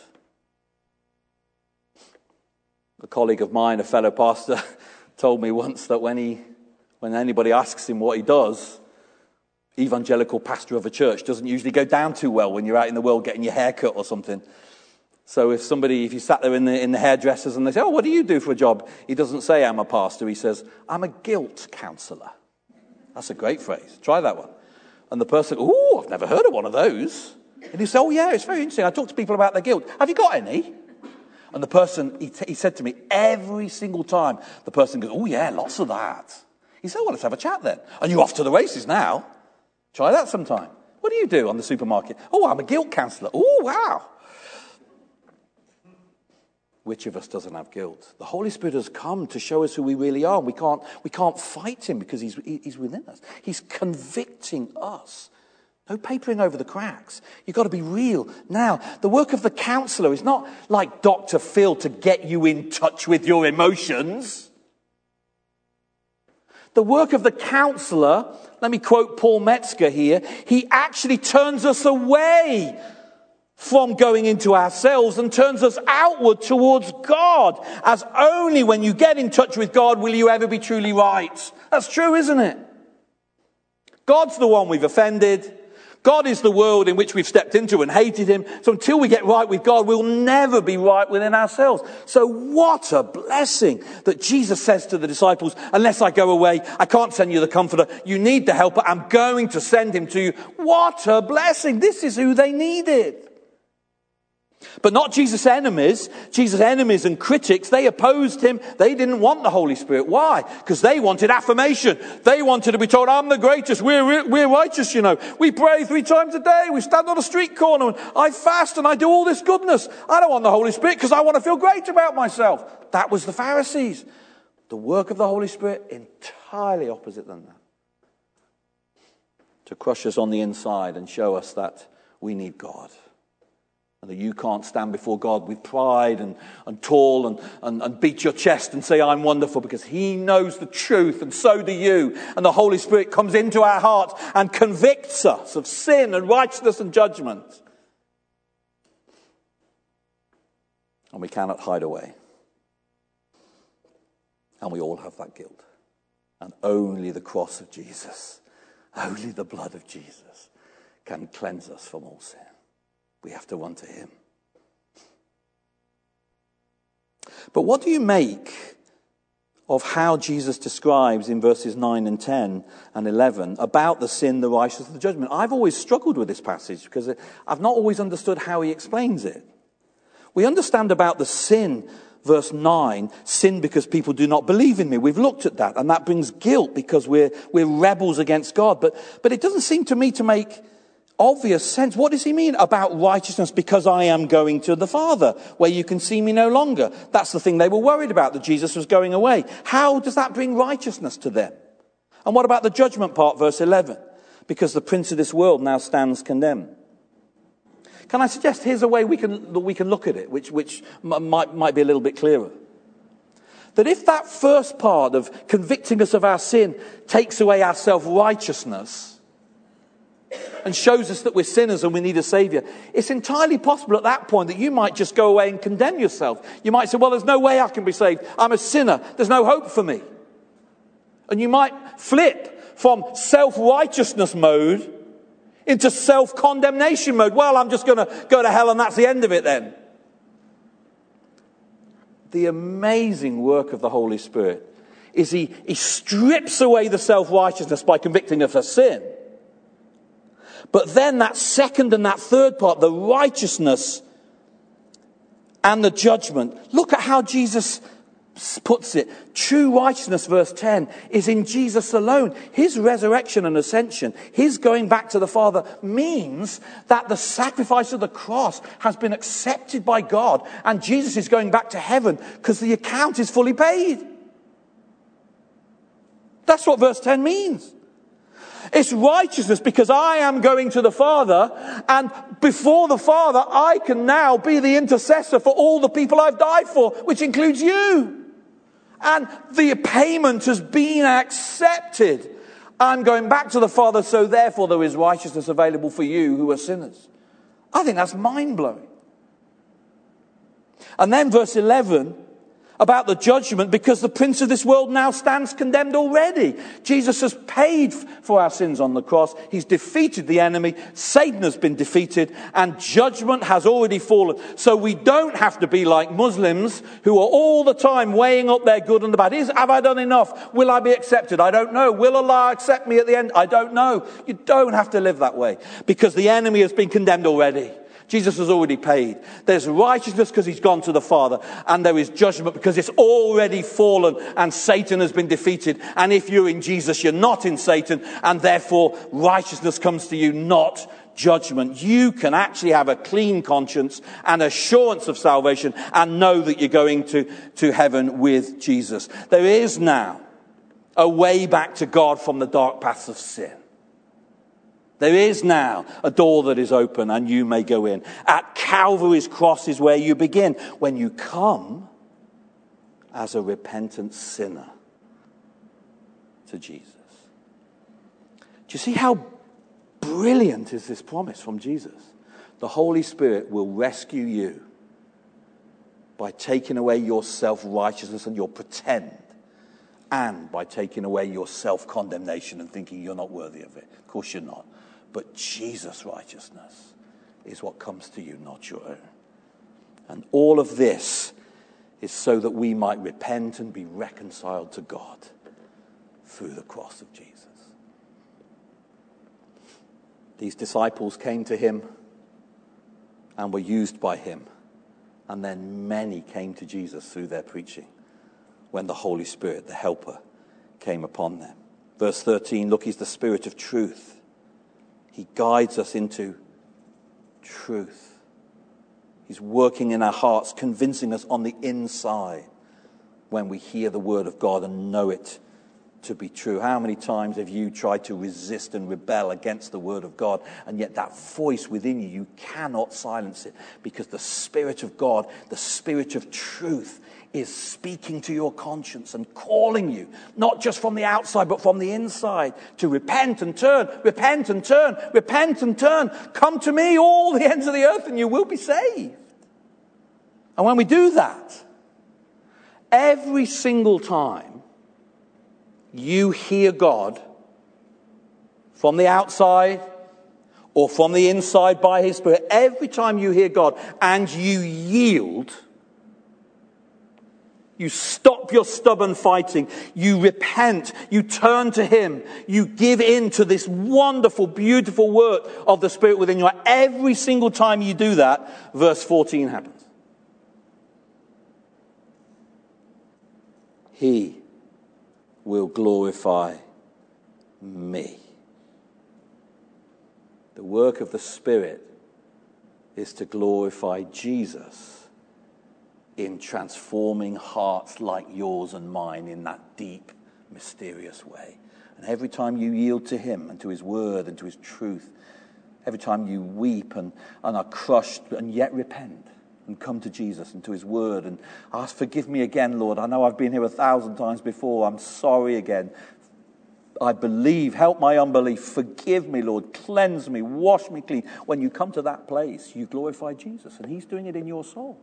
A colleague of mine, a fellow pastor, told me once that when he, when anybody asks him what he does, evangelical pastor of a church doesn't usually go down too well when you're out in the world getting your hair cut or something. So if somebody, if you sat there in the in the hairdressers and they say, oh, what do you do for a job? He doesn't say, I'm a pastor. He says, I'm a guilt counselor. That's a great phrase. Try that one. And the person, oh, I've never heard of one of those. And you say, oh, yeah, it's very interesting. I talk to people about their guilt. Have you got any? And the person, he, t- he said to me, every single time, the person goes, oh, yeah, lots of that. He said, well, let's have a chat then. And you're off to the races now. Try that sometime. What do you do on the supermarket? Oh, I'm a guilt counselor. Oh, wow. Which of us doesn't have guilt? The Holy Spirit has come to show us who we really are. We can't, we can't fight him because he's, he's within us. He's convicting us. No papering over the cracks. You've got to be real. Now, the work of the counselor is not like Doctor Phil to get you in touch with your emotions. The work of the counselor, let me quote Paul Metzger here, he actually turns us away from going into ourselves and turns us outward towards God. As only when you get in touch with God will you ever be truly right. That's true, isn't it? God's the one we've offended. God is the world in which we've stepped into and hated him. So until we get right with God, we'll never be right within ourselves. So what a blessing that Jesus says to the disciples, unless I go away, I can't send you the comforter. You need the helper. I'm going to send him to you. What a blessing. This is who they needed. But not Jesus' enemies. Jesus' enemies and critics, they opposed him. They didn't want the Holy Spirit. Why? Because they wanted affirmation. They wanted to be told, I'm the greatest. We're, we're righteous, you know. We pray three times a day. We stand on a street corner. And I fast and I do all this goodness. I don't want the Holy Spirit because I want to feel great about myself. That was the Pharisees. The work of the Holy Spirit, entirely opposite than that. To crush us on the inside and show us that we need God. And that you can't stand before God with pride and, and tall and, and, and beat your chest and say, I'm wonderful, because he knows the truth and so do you. And the Holy Spirit comes into our hearts and convicts us of sin and righteousness and judgment. And we cannot hide away. And we all have that guilt. And only the cross of Jesus, only the blood of Jesus can cleanse us from all sin. We have to run to him. But what do you make of how Jesus describes in verses nine and ten and eleven about the sin, the righteousness, and the judgment? I've always struggled with this passage because I've not always understood how he explains it. We understand about the sin, verse nine, sin because people do not believe in me. We've looked at that, and that brings guilt because we're we're rebels against God. But but it doesn't seem to me to make obvious sense. What does he mean about righteousness? Because I am going to the Father, where you can see me no longer. That's the thing they were worried about, that Jesus was going away. How does that bring righteousness to them? And what about the judgment part, verse eleven? Because the prince of this world now stands condemned. Can I suggest here's a way we can that we can look at it, which which might might be a little bit clearer. That if that first part of convicting us of our sin takes away our self-righteousness and shows us that we're sinners and we need a saviour, it's entirely possible at that point that you might just go away and condemn yourself. You might say, well, there's no way I can be saved. I'm a sinner. There's no hope for me. And you might flip from self-righteousness mode into self-condemnation mode. Well, I'm just going to go to hell and that's the end of it then. The amazing work of the Holy Spirit is he, he strips away the self-righteousness by convicting us of sin. But then that second and that third part, the righteousness and the judgment. Look at how Jesus puts it. True righteousness, verse ten, is in Jesus alone. His resurrection and ascension, his going back to the Father, means that the sacrifice of the cross has been accepted by God, and Jesus is going back to heaven because the account is fully paid. That's what verse ten means. It's righteousness because I am going to the Father, and before the Father I can now be the intercessor for all the people I've died for, which includes you. And the payment has been accepted. I'm going back to the Father, so therefore there is righteousness available for you who are sinners. I think that's mind-blowing. And then verse eleven, about the judgment, because the prince of this world now stands condemned already. Jesus has paid for our sins on the cross. He's defeated the enemy. Satan has been defeated, and judgment has already fallen. So we don't have to be like Muslims who are all the time weighing up their good and the bad. Is, have I done enough? Will I be accepted? I don't know. Will Allah accept me at the end? I don't know. You don't have to live that way, because the enemy has been condemned already. Jesus has already paid. There's righteousness because he's gone to the Father. And there is judgment because it's already fallen and Satan has been defeated. And if you're in Jesus, you're not in Satan. And therefore, righteousness comes to you, not judgment. You can actually have a clean conscience and assurance of salvation and know that you're going to, to heaven with Jesus. There is now a way back to God from the dark paths of sin. There is now a door that is open and you may go in. At Calvary's cross is where you begin. When you come as a repentant sinner to Jesus. Do you see how brilliant is this promise from Jesus? The Holy Spirit will rescue you by taking away your self-righteousness and your pretend, and by taking away your self-condemnation and thinking you're not worthy of it. Of course you're not. But Jesus' righteousness is what comes to you, not your own. And all of this is so that we might repent and be reconciled to God through the cross of Jesus. These disciples came to him and were used by him. And then many came to Jesus through their preaching when the Holy Spirit, the Helper, came upon them. Verse thirteen, look, he's the Spirit of truth. He guides us into truth. He's working in our hearts, convincing us on the inside when we hear the word of God and know it to be true. How many times have you tried to resist and rebel against the word of God, and yet that voice within you, you cannot silence it, because the Spirit of God, the Spirit of truth, is speaking to your conscience and calling you, not just from the outside, but from the inside, to repent and turn, repent and turn, repent and turn. Come to me, all the ends of the earth, and you will be saved. And when we do that, every single time you hear God from the outside or from the inside by his Spirit, every time you hear God and you yield, you stop your stubborn fighting, you repent, you turn to him, you give in to this wonderful, beautiful work of the Spirit within you. Every single time you do that, verse fourteen happens. He will glorify me. The work of the Spirit is to glorify Jesus in transforming hearts like yours and mine in that deep, mysterious way. And every time you yield to him and to his word and to his truth, every time you weep and, and are crushed and yet repent and come to Jesus and to his word and ask, forgive me again, Lord. I know I've been here a thousand times before. I'm sorry again. I believe. Help my unbelief. Forgive me, Lord. Cleanse me. Wash me clean. When you come to that place, you glorify Jesus, and he's doing it in your soul.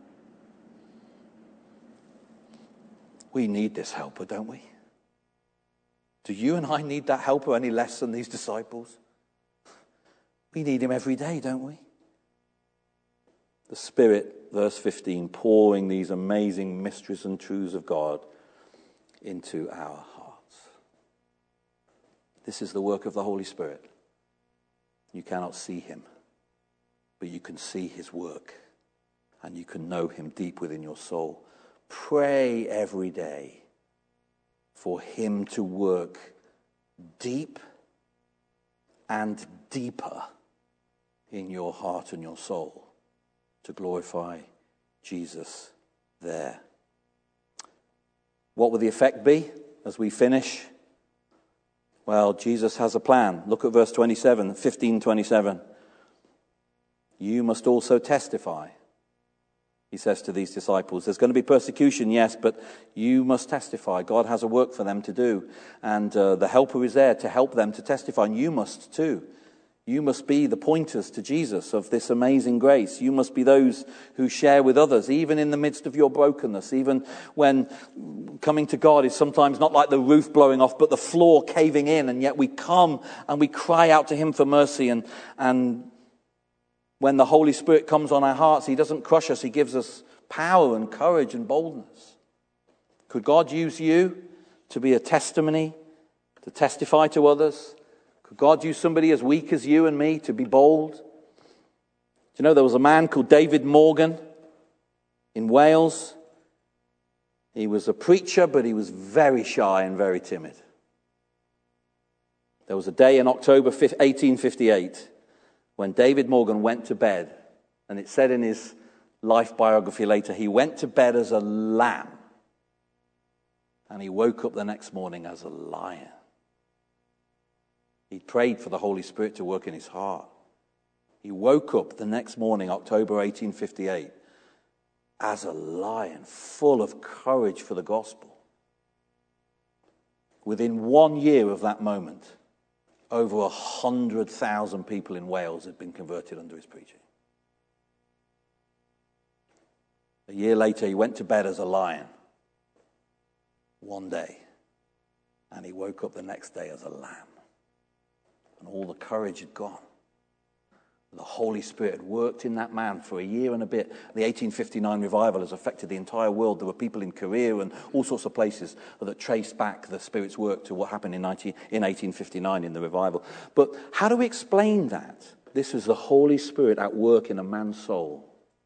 We need this helper, don't we? Do you and I need that helper any less than these disciples? We need him every day, don't we? The Spirit, verse fifteen, pouring these amazing mysteries and truths of God into our hearts. This is the work of the Holy Spirit. You cannot see him, but you can see his work, and you can know him deep within your soul. Pray every day for him to work deep and deeper in your heart and your soul, to glorify Jesus there. What will the effect be as we finish? Well, Jesus has a plan. Look at verse twenty-seven, fifteen twenty-seven. You must also testify, he says to these disciples. There's going to be persecution, yes, but you must testify. God has a work for them to do, and uh, the helper is there to help them to testify, and you must too. You must be the pointers to Jesus of this amazing grace. You must be those who share with others, even in the midst of your brokenness, even when coming to God is sometimes not like the roof blowing off, but the floor caving in, and yet we come and we cry out to him for mercy. And, and when the Holy Spirit comes on our hearts, he doesn't crush us, he gives us power and courage and boldness. Could God use you to be a testimony, to testify to others? Could God use somebody as weak as you and me to be bold? Do you know there was a man called David Morgan in Wales? He was a preacher, but he was very shy and very timid. There was a day in October eighteen fifty-eight when David Morgan went to bed, and it said in his life biography later, he went to bed as a lamb, and he woke up the next morning as a lion. He prayed for the Holy Spirit to work in his heart. He woke up the next morning, October eighteen fifty-eight, as a lion, full of courage for the gospel. within one year of that moment, over one hundred thousand people in Wales had been converted under his preaching. A year later, he went to bed as a lion one day, and he woke up the next day as a lamb. And all the courage had gone. The Holy Spirit had worked in that man for a year and a bit. The eighteen fifty-nine revival has affected the entire world. There were people in Korea and all sorts of places that traced back the Spirit's work to what happened in, nineteen, in eighteen fifty-nine in the revival. But how do we explain that? This is the Holy Spirit at work in a man's soul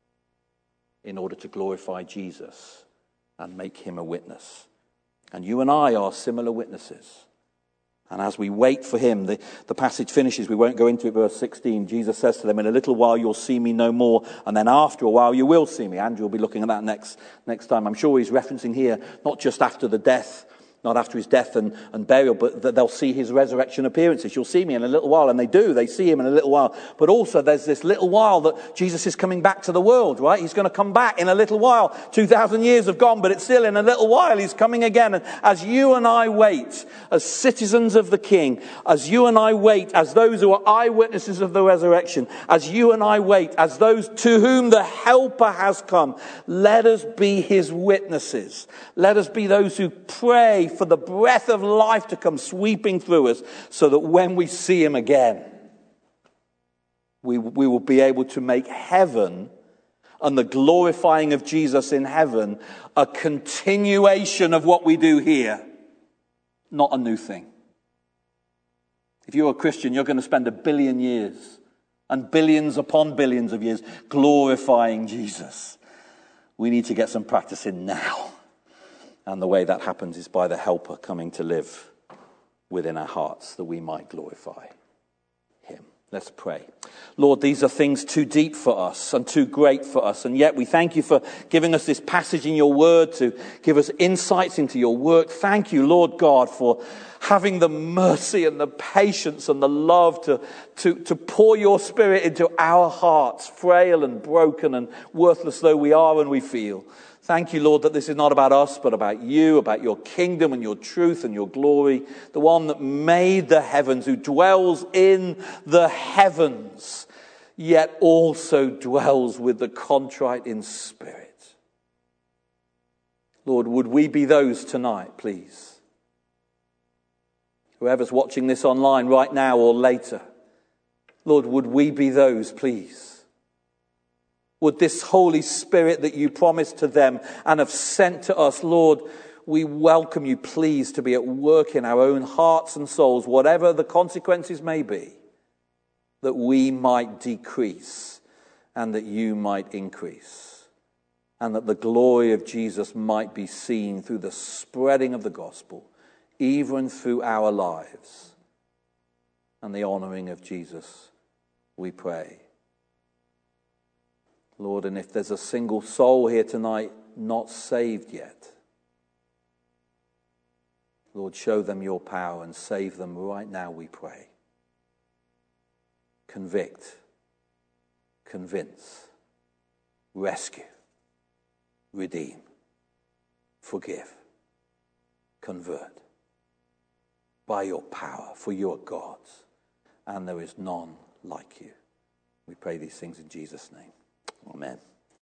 in order to glorify Jesus and make him a witness. And you and I are similar witnesses. And as we wait for him, the, the passage finishes. We won't go into it, verse sixteen. Jesus says to them, in a little while you'll see me no more, and then after a while you will see me. Andrew will be looking at that next, next time. I'm sure he's referencing here, not just after the death, not after his death and, and burial, but that they'll see his resurrection appearances. You'll see me in a little while, and they do. They see him in a little while. But also there's this little while that Jesus is coming back to the world, right? He's going to come back in a little while. two thousand years have gone, but it's still in a little while. He's coming again. And as you and I wait, as citizens of the King, as you and I wait, as those who are eyewitnesses of the resurrection, as you and I wait, as those to whom the Helper has come, let us be his witnesses. Let us be those who pray for the breath of life to come sweeping through us, so that when we see him again, we, we will be able to make heaven and the glorifying of Jesus in heaven a continuation of what we do here, not a new thing. If you're a Christian, you're going to spend a billion years and billions upon billions of years glorifying Jesus. We need to get some practice in now. And the way that happens is by the Helper coming to live within our hearts, that we might glorify him. Let's pray. Lord, these are things too deep for us and too great for us. And yet we thank you for giving us this passage in your word to give us insights into your work. Thank you, Lord God, for having the mercy and the patience and the love to, to, to pour your Spirit into our hearts, frail and broken and worthless though we are and we feel. Thank you, Lord, that this is not about us, but about you, about your kingdom and your truth and your glory, the one that made the heavens, who dwells in the heavens, yet also dwells with the contrite in spirit. Lord, would we be those tonight, please? Whoever's watching this online right now or later, Lord, would we be those, please? Would this Holy Spirit that you promised to them and have sent to us, Lord, we welcome you, please, to be at work in our own hearts and souls, whatever the consequences may be, that we might decrease and that you might increase, and that the glory of Jesus might be seen through the spreading of the gospel, even through our lives, and the honoring of Jesus, we pray. Lord, and if there's a single soul here tonight not saved yet, Lord, show them your power and save them right now, we pray. Convict, convince, rescue, redeem, forgive, convert by your power, for you are God's, and there is none like you. We pray these things in Jesus' name. Amen.